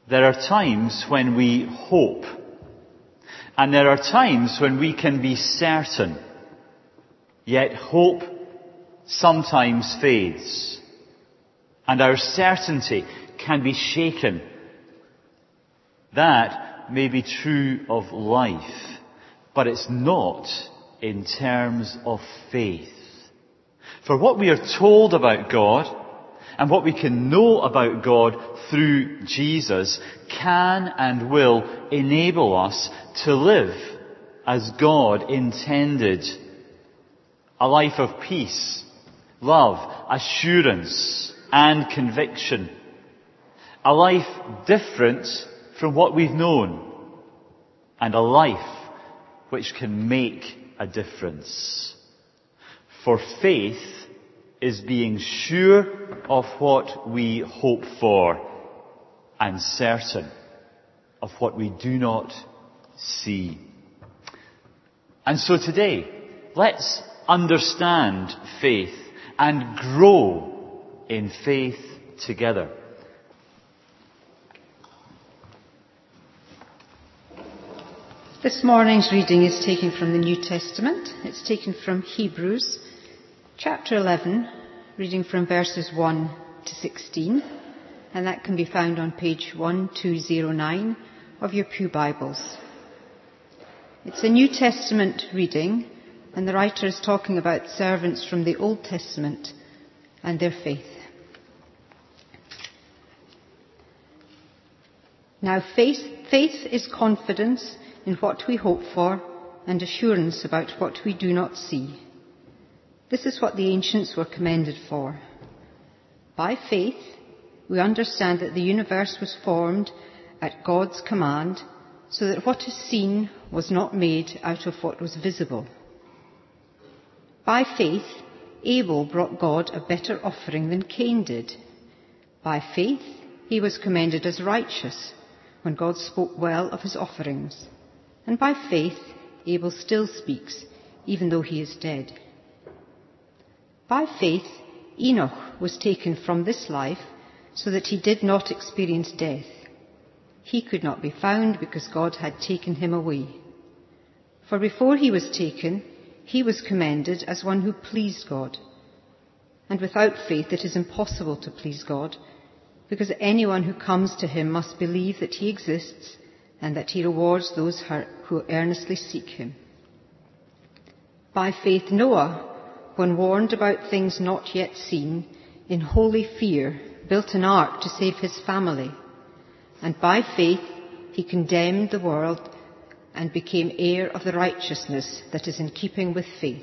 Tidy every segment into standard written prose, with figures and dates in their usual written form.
There are times when we hope. And there are times when we can be certain. Yet hope sometimes fades. And our certainty can be shaken. That may be true of life, but it's not in terms of faith. For what we are told about God and what we can know about God through Jesus can and will enable us to live as God intended. A life of peace, love, assurance and conviction. A life different from what we've known. And a life which can make a difference. For faith is being sure of what we hope for and certain of what we do not see. And so today, let's understand faith and grow in faith together. This morning's reading is taken from the New Testament. It's taken from Hebrews, chapter 11, reading from verses 1 to 16, and that can be found on page 1209 of your Pew Bibles. It's a New Testament reading, and the writer is talking about servants from the Old Testament and their faith. Now faith is confidence in what we hope for and assurance about what we do not see. This is what the ancients were commended for. By faith, we understand that the universe was formed at God's command, so that what is seen was not made out of what was visible. By faith, Abel brought God a better offering than Cain did. By faith, he was commended as righteous when God spoke well of his offerings. And by faith, Abel still speaks, even though he is dead. By faith, Enoch was taken from this life so that he did not experience death. He could not be found because God had taken him away. For before he was taken, he was commended as one who pleased God. And without faith it is impossible to please God, because anyone who comes to him must believe that he exists and that he rewards those who earnestly seek him. By faith Noah, when warned about things not yet seen, in holy fear built an ark to save his family. And by faith he condemned the world and became heir of the righteousness that is in keeping with faith.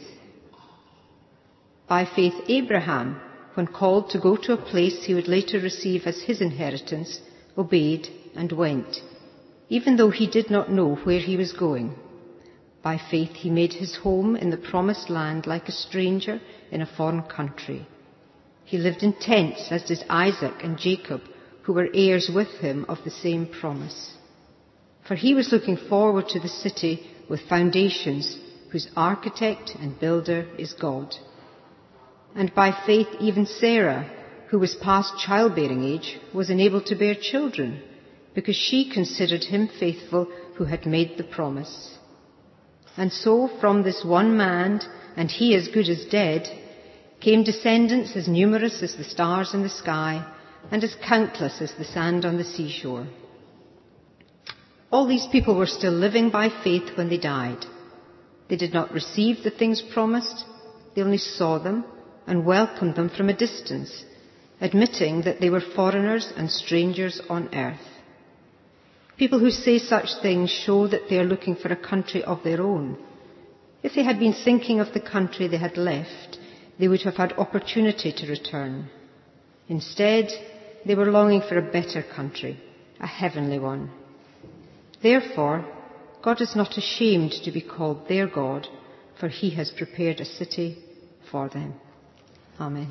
By faith Abraham, when called to go to a place he would later receive as his inheritance, obeyed and went, even though he did not know where he was going. By faith he made his home in the promised land like a stranger in a foreign country. He lived in tents, as did Isaac and Jacob, who were heirs with him of the same promise. For he was looking forward to the city with foundations, whose architect and builder is God. And by faith even Sarah, who was past childbearing age, was enabled to bear children, because she considered him faithful who had made the promise. And so from this one man, and he as good as dead, came descendants as numerous as the stars in the sky, and as countless as the sand on the seashore. All these people were still living by faith when they died. They did not receive the things promised, they only saw them and welcomed them from a distance, admitting that they were foreigners and strangers on earth. People who say such things show that they are looking for a country of their own. If they had been thinking of the country they had left, they would have had opportunity to return. Instead, they were longing for a better country, a heavenly one. Therefore, God is not ashamed to be called their God, for he has prepared a city for them. Amen.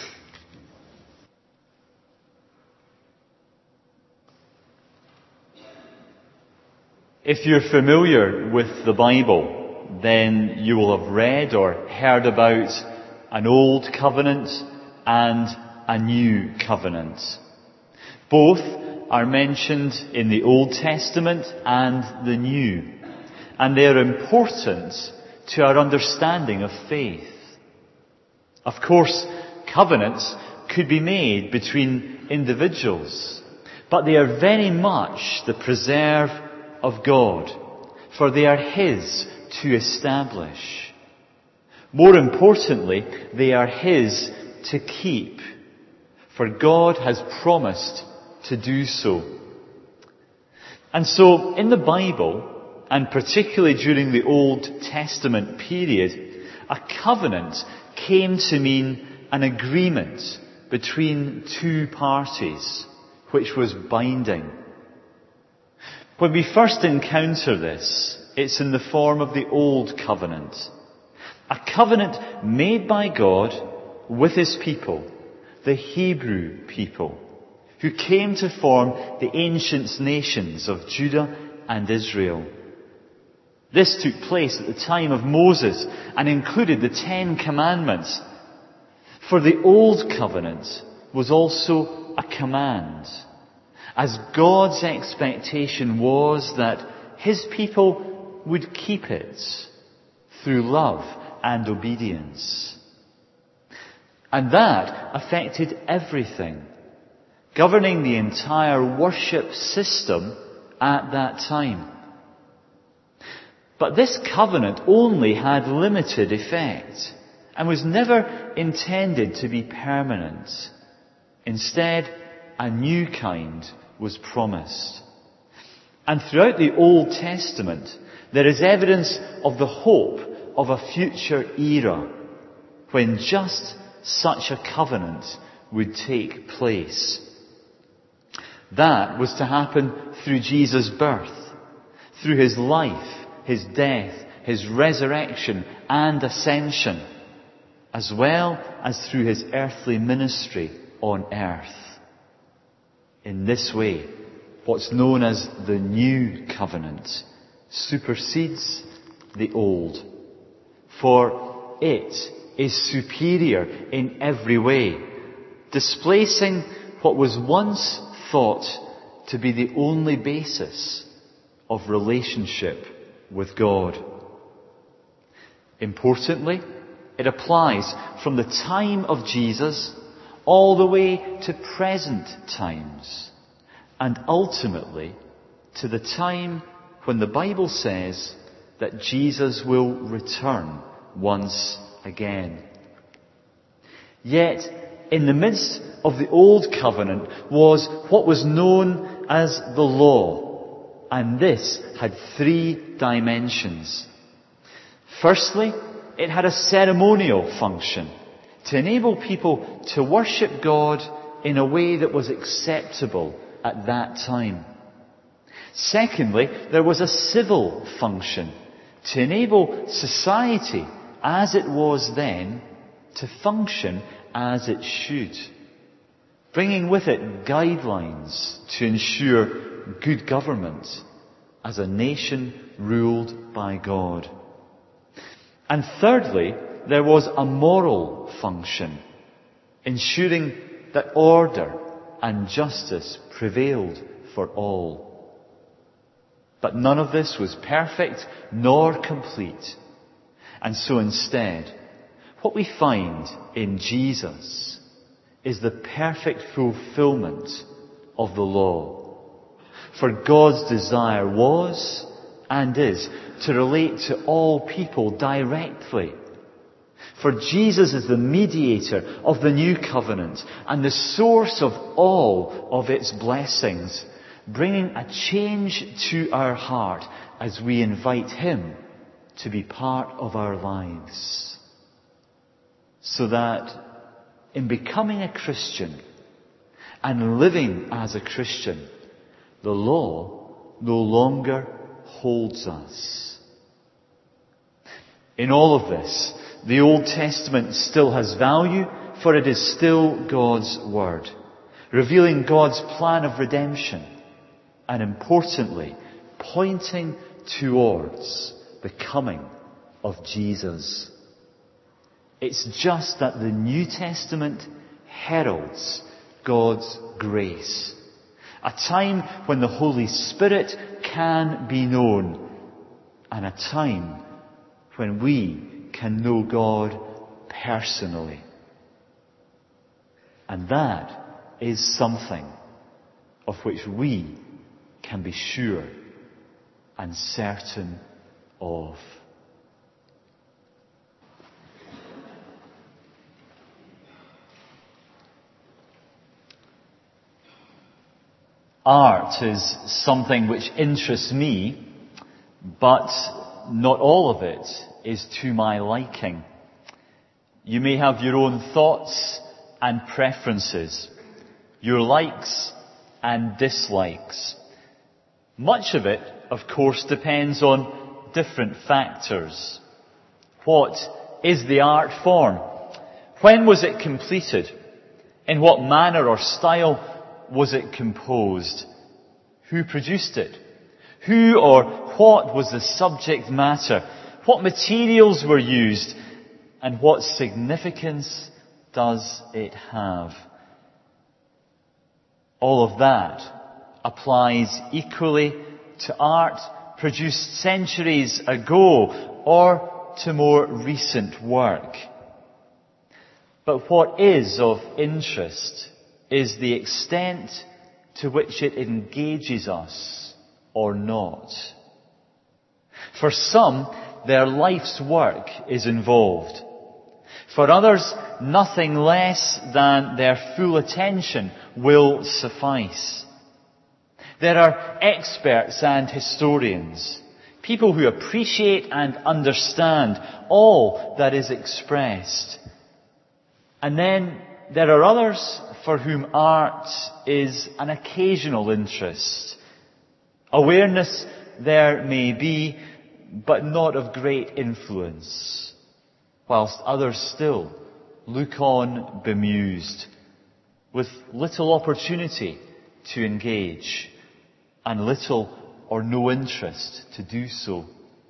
If you're familiar with the Bible, then you will have read or heard about an old covenant and a new covenant. Both are mentioned in the Old Testament and the New, and they are important to our understanding of faith. Of course, covenants could be made between individuals, but they are very much the preserve of God, for they are His to establish. More importantly, they are His to keep, for God has promised to do so. And so, in the Bible, and particularly during the Old Testament period, a covenant came to mean an agreement between two parties, which was binding. When we first encounter this, it's in the form of the Old Covenant. A covenant made by God with His people, the Hebrew people, who came to form the ancient nations of Judah and Israel. This took place at the time of Moses and included the 10 Commandments. For the Old Covenant was also a command, as God's expectation was that His people would keep it through love and obedience. And that affected everything, governing the entire worship system at that time. But this covenant only had limited effect and was never intended to be permanent. Instead, a new kind was promised. And throughout the Old Testament, there is evidence of the hope of a future era when just such a covenant would take place. That was to happen through Jesus' birth, through His life, His death, His resurrection and ascension, as well as through His earthly ministry on earth. In this way, what's known as the New Covenant supersedes the Old, for it is superior in every way, displacing what was once thought to be the only basis of relationship with God. Importantly, it applies from the time of Jesus all the way to present times, and ultimately to the time when the Bible says that Jesus will return once again. Yet, in the midst of the Old Covenant was what was known as the law, and this had 3 dimensions. Firstly, it had a ceremonial function to enable people to worship God in a way that was acceptable at that time. Secondly, there was a civil function to enable society as it was then to function as it should, bringing with it guidelines to ensure good government as a nation ruled by God. And thirdly, there was a moral function, ensuring that order and justice prevailed for all. But none of this was perfect nor complete. And so instead, what we find in Jesus is the perfect fulfillment of the law. For God's desire was and is to relate to all people directly. For Jesus is the mediator of the new covenant and the source of all of its blessings, bringing a change to our heart as we invite Him to be part of our lives. So that in becoming a Christian and living as a Christian, the law no longer holds us. In all of this, the Old Testament still has value, for it is still God's Word, revealing God's plan of redemption, and importantly, pointing towards the coming of Jesus. It's just that the New Testament heralds God's grace A time when the Holy Spirit can be known. And a time when we can know God personally. And that is something of which we can be sure and certain of. Art is something which interests me, but not all of it is to my liking. You may have your own thoughts and preferences, your likes and dislikes. Much of it, of course, depends on different factors. What is the art form? When was it completed? In what manner or style was it composed? Who produced it? Who or what was the subject matter? What materials were used? And what significance does it have? All of that applies equally to art produced centuries ago or to more recent work. But what is of interest is the extent to which it engages us or not. For some, their life's work is involved. For others, nothing less than their full attention will suffice. There are experts and historians, people who appreciate and understand all that is expressed. And then there are others for whom art is an occasional interest. Awareness there may be, but not of great influence, whilst others still look on bemused, with little opportunity to engage, and little or no interest to do so.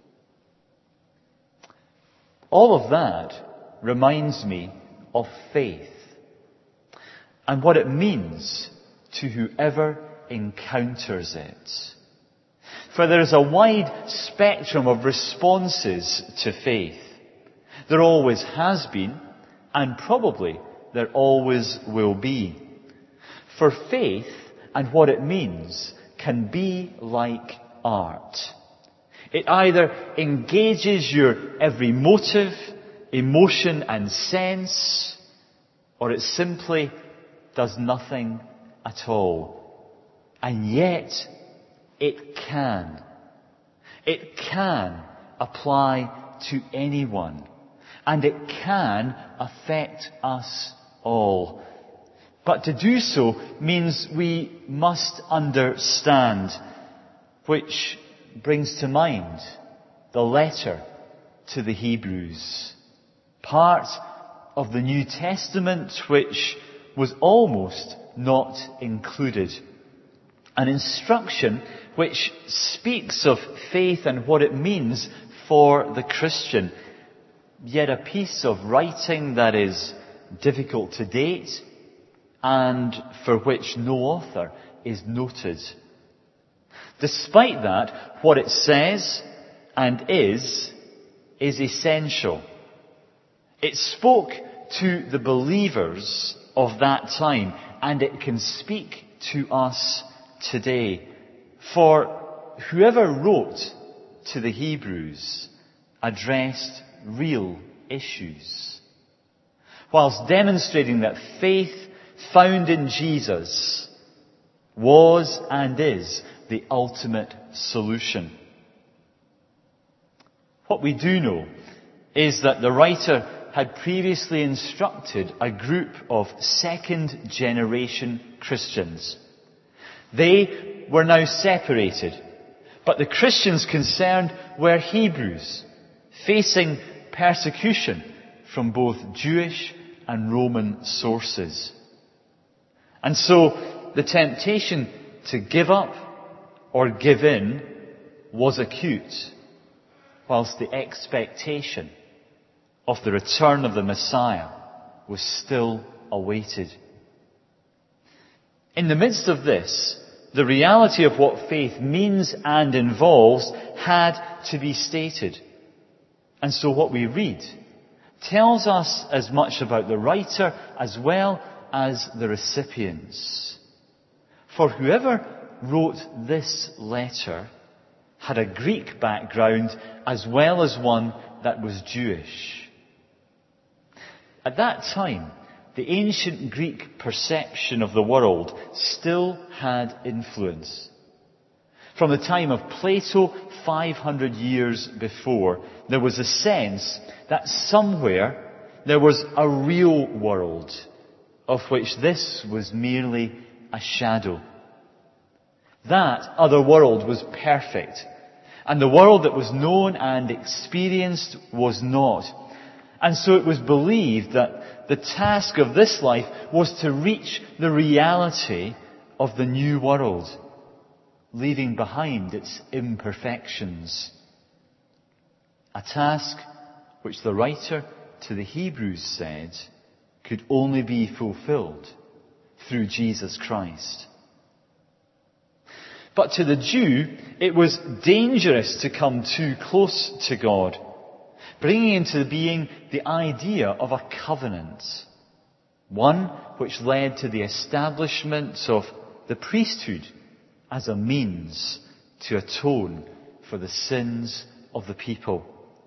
All of that reminds me of faith, and what it means to whoever encounters it. For there is a wide spectrum of responses to faith. There always has been, and probably there always will be. For faith and what it means can be like art. It either engages your every motive, emotion and sense, or it simply does nothing at all. And yet, it can. It can apply to anyone. And it can affect us all. But to do so means we must understand, which brings to mind the letter to the Hebrews, part of the New Testament which was almost not included. An instruction which speaks of faith and what it means for the Christian, yet a piece of writing that is difficult to date and for which no author is noted. Despite that, what it says and is essential. It spoke to the believers of that time, and it can speak to us today. For whoever wrote to the Hebrews addressed real issues, whilst demonstrating that faith found in Jesus was and is the ultimate solution. What we do know is that the writer had previously instructed a group of second-generation Christians. They were now separated, but the Christians concerned were Hebrews, facing persecution from both Jewish and Roman sources. And so the temptation to give up or give in was acute, whilst the expectation of the return of the Messiah was still awaited. In the midst of this, the reality of what faith means and involves had to be stated. And so what we read tells us as much about the writer as well as the recipients. For whoever wrote this letter had a Greek background as well as one that was Jewish. At that time, the ancient Greek perception of the world still had influence. From the time of Plato, 500 years before, there was a sense that somewhere there was a real world, of which this was merely a shadow. That other world was perfect, and the world that was known and experienced was not. And so it was believed that the task of this life was to reach the reality of the new world, leaving behind its imperfections. A task which the writer to the Hebrews said could only be fulfilled through Jesus Christ. But to the Jew, it was dangerous to come too close to God, bringing into being the idea of a covenant, one which led to the establishment of the priesthood as a means to atone for the sins of the people,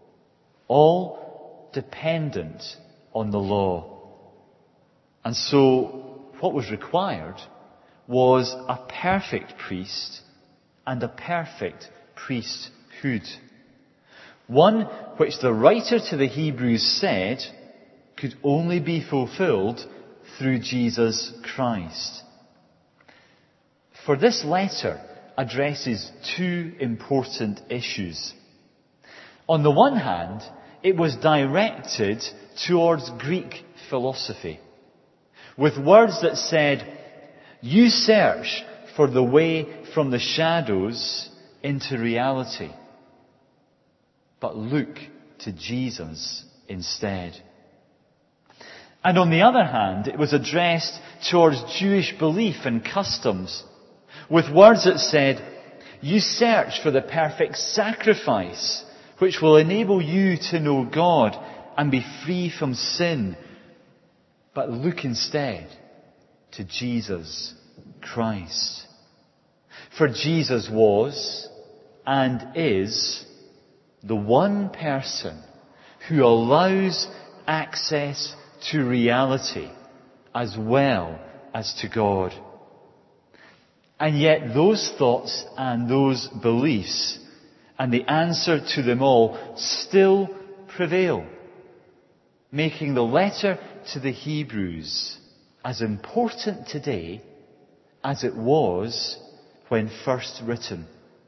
all dependent on the law. And so what was required was a perfect priest and a perfect priesthood. One which the writer to the Hebrews said could only be fulfilled through Jesus Christ. For this letter addresses two important issues. On the one hand, it was directed towards Greek philosophy, with words that said, "You search for the way from the shadows into reality, but look to Jesus instead." And on the other hand, it was addressed towards Jewish belief and customs, with words that said, "You search for the perfect sacrifice which will enable you to know God and be free from sin, but look instead to Jesus Christ." For Jesus was and is the one person who allows access to reality as well as to God. And yet those thoughts and those beliefs and the answer to them all still prevail, making the letter to the Hebrews as important today as it was when first written.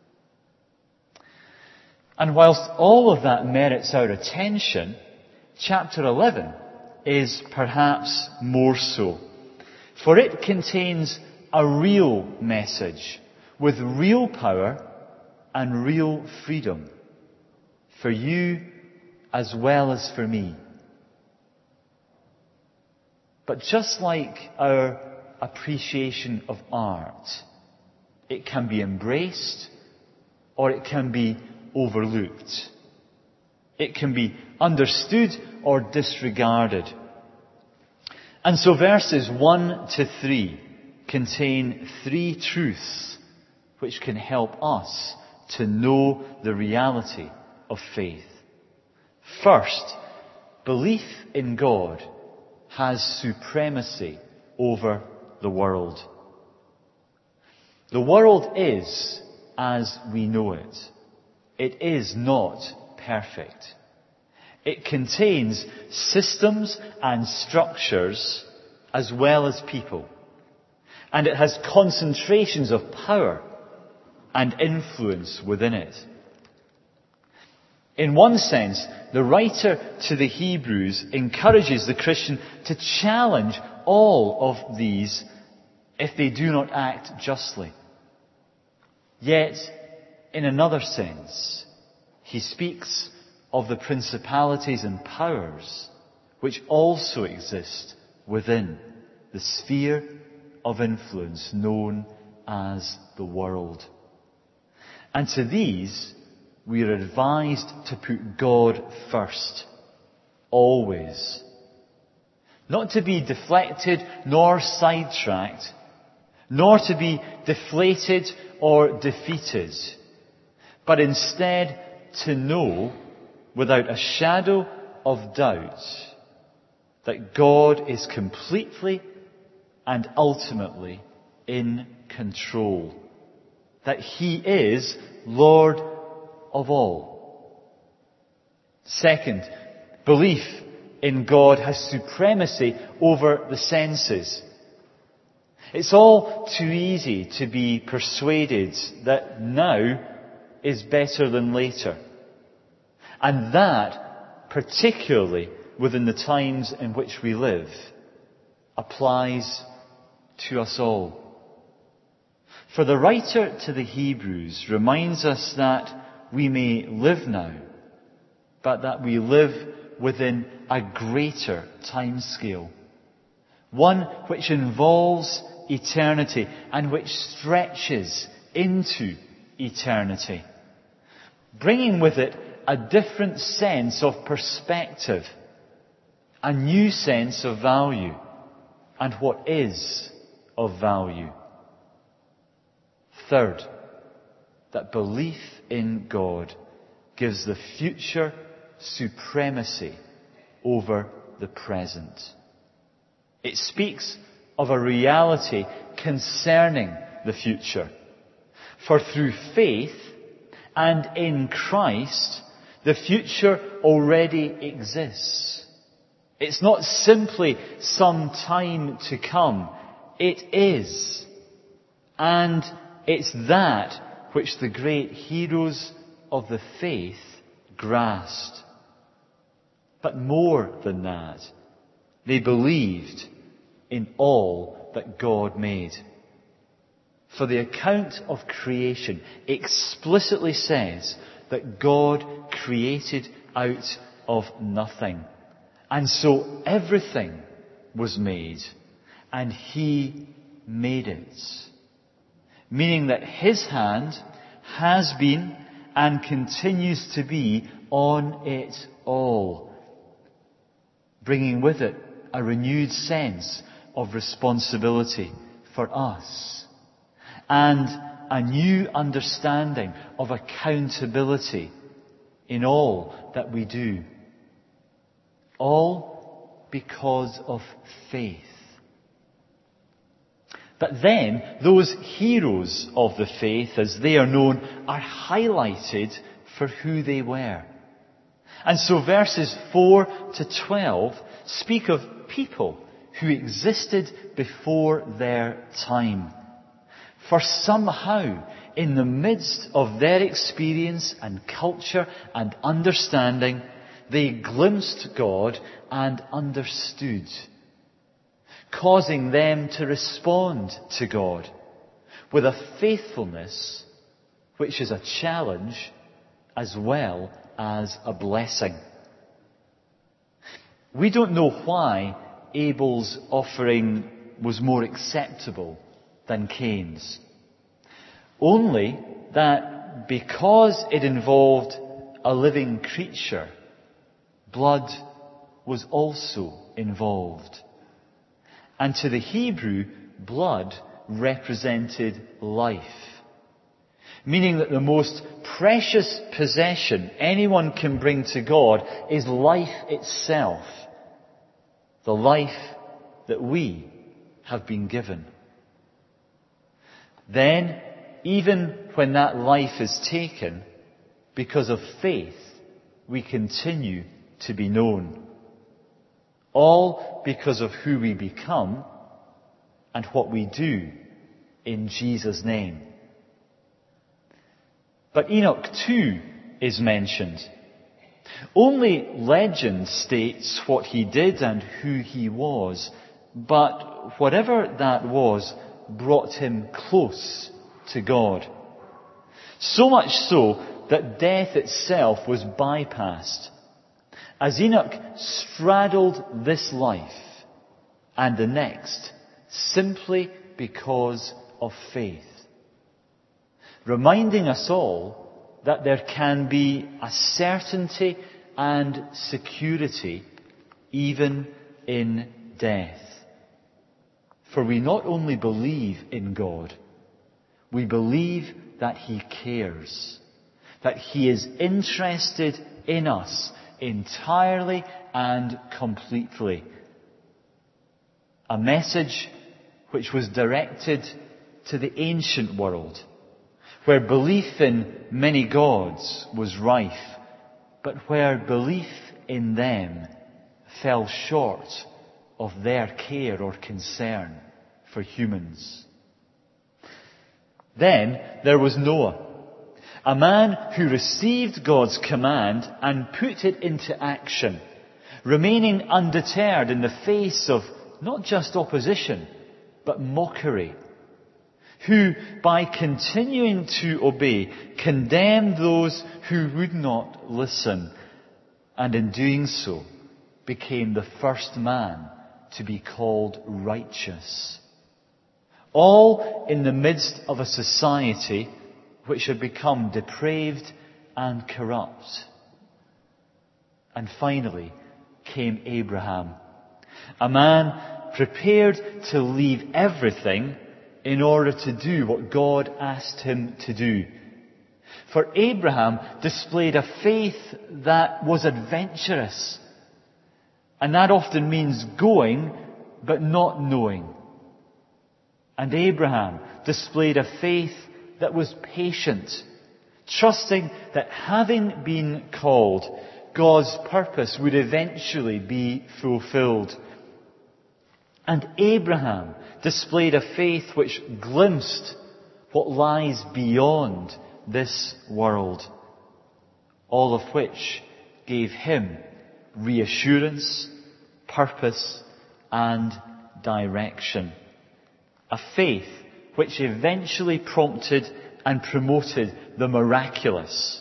And whilst all of that merits our attention, chapter 11 is perhaps more so. For it contains a real message with real power and real freedom for you as well as for me. But just like our appreciation of art, it can be embraced or it can be overlooked. It can be understood or disregarded. And so verses 1 to 3 contain three truths which can help us to know the reality of faith. First, belief in God has supremacy over the world. The world is as we know it. It is not perfect. It contains systems and structures as well as people. And it has concentrations of power and influence within it. In one sense, the writer to the Hebrews encourages the Christian to challenge all of these if they do not act justly. Yet, in another sense, he speaks of the principalities and powers which also exist within the sphere of influence known as the world. And to these, we are advised to put God first, always. Not to be deflected nor sidetracked, nor to be deflated or defeated, but instead to know without a shadow of doubt that God is completely and ultimately in control, that He is Lord of all. Second, belief in God has supremacy over the senses. It's all too easy to be persuaded that now is better than later. And that, particularly within the times in which we live, applies to us all. For the writer to the Hebrews reminds us that we may live now, but that we live within a greater time scale, one which involves eternity and which stretches into eternity, bringing with it a different sense of perspective, a new sense of value, and what is of value. Third, that belief in God gives the future supremacy over the present. It speaks of a reality concerning the future. For through faith and in Christ, the future already exists. It's not simply some time to come. It is. And it's that which the great heroes of the faith grasped. But more than that, they believed in all that God made. For the account of creation explicitly says that God created out of nothing. And so everything was made, and He made it. Meaning that His hand has been and continues to be on it all, bringing with it a renewed sense of responsibility for us and a new understanding of accountability in all that we do. All because of faith. But then, those heroes of the faith, as they are known, are highlighted for who they were. And so verses 4 to 12 speak of people who existed before their time. For somehow, in the midst of their experience and culture and understanding, they glimpsed God and understood, causing them to respond to God with a faithfulness which is a challenge as well as a blessing. We don't know why Abel's offering was more acceptable than Cain's. Only that because it involved a living creature, blood was also involved. And to the Hebrew, blood represented life. Meaning that the most precious possession anyone can bring to God is life itself. The life that we have been given. Then, even when that life is taken, because of faith, we continue to be known. All because of who we become and what we do in Jesus' name. But Enoch too is mentioned. Only legend states what he did and who he was, but whatever that was brought him close to God. So much so that death itself was bypassed, as Enoch straddled this life and the next simply because of faith. reminding us all that there can be a certainty and security even in death. For we not only believe in God, we believe that He cares, that He is interested in us entirely and completely. A message which was directed to the ancient world, where belief in many gods was rife, but where belief in them fell short of their care or concern for humans. Then there was Noah, a man who received God's command and put it into action, remaining undeterred in the face of not just opposition, but mockery, who, by continuing to obey, condemned those who would not listen, and in doing so, became the first man to be called righteous. All in the midst of a society which had become depraved and corrupt. And finally came Abraham, a man prepared to leave everything in order to do what God asked him to do. For Abraham displayed a faith that was adventurous. And that often means going, but not knowing. And Abraham displayed a faith that was patient, trusting that having been called, God's purpose would eventually be fulfilled. And Abraham displayed a faith which glimpsed what lies beyond this world, all of which gave him reassurance, purpose, and direction. A faith which eventually prompted and promoted the miraculous.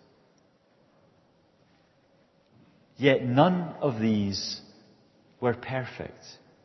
Yet none of these were perfect.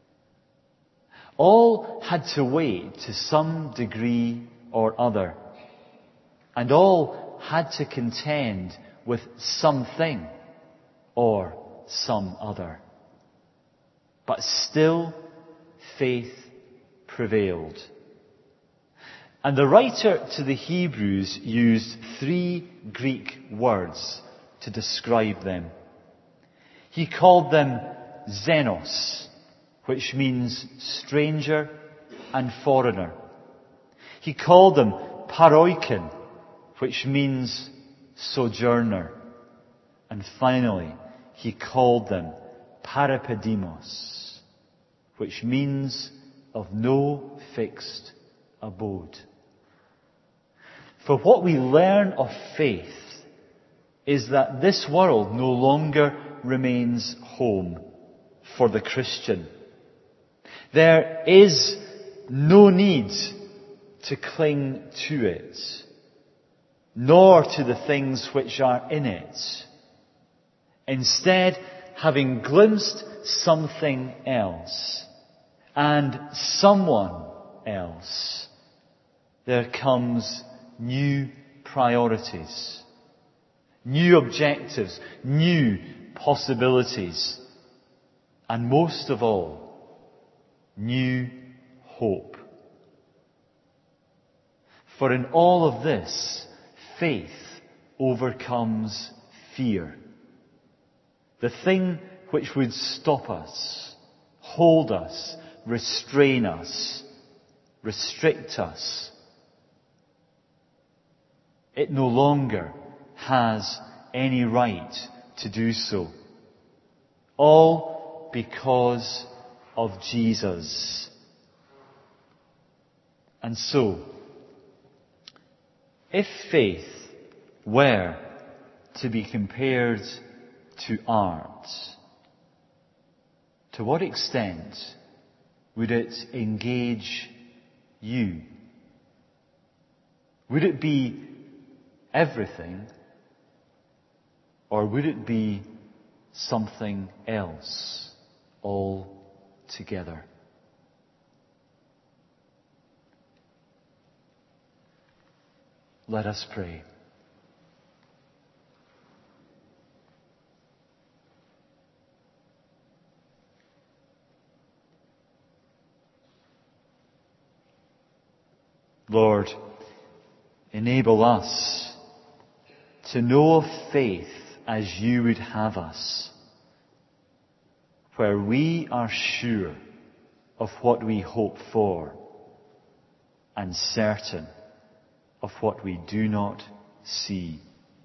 All had to wait to some degree or other. And all had to contend with something or some other. But still, faith prevailed. And the writer to the Hebrews used 3 Greek words to describe them. He called them xenos, which means stranger and foreigner. He called them paroiken, which means sojourner. And finally, he called them parapedimos, which means of no fixed abode. For what we learn of faith is that this world no longer remains home for the Christian. There is no need to cling to it, nor to the things which are in it. Instead, having glimpsed something else and someone else, there comes new priorities, new objectives, new possibilities, and most of all, new hope. For in all of this, faith overcomes fear. The thing which would stop us, hold us, restrain us, restrict us. It no longer has any right to do so. All because of Jesus. And so, if faith were to be compared to art, to what extent would it engage you? Would it be everything, or would it be something else altogether? Let us pray. Lord, enable us to know of faith as you would have us, where we are sure of what we hope for and certain of what we do not see.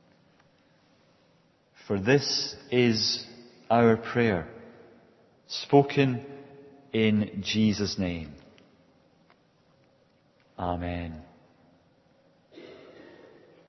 For this is our prayer, spoken in Jesus' name. Amen.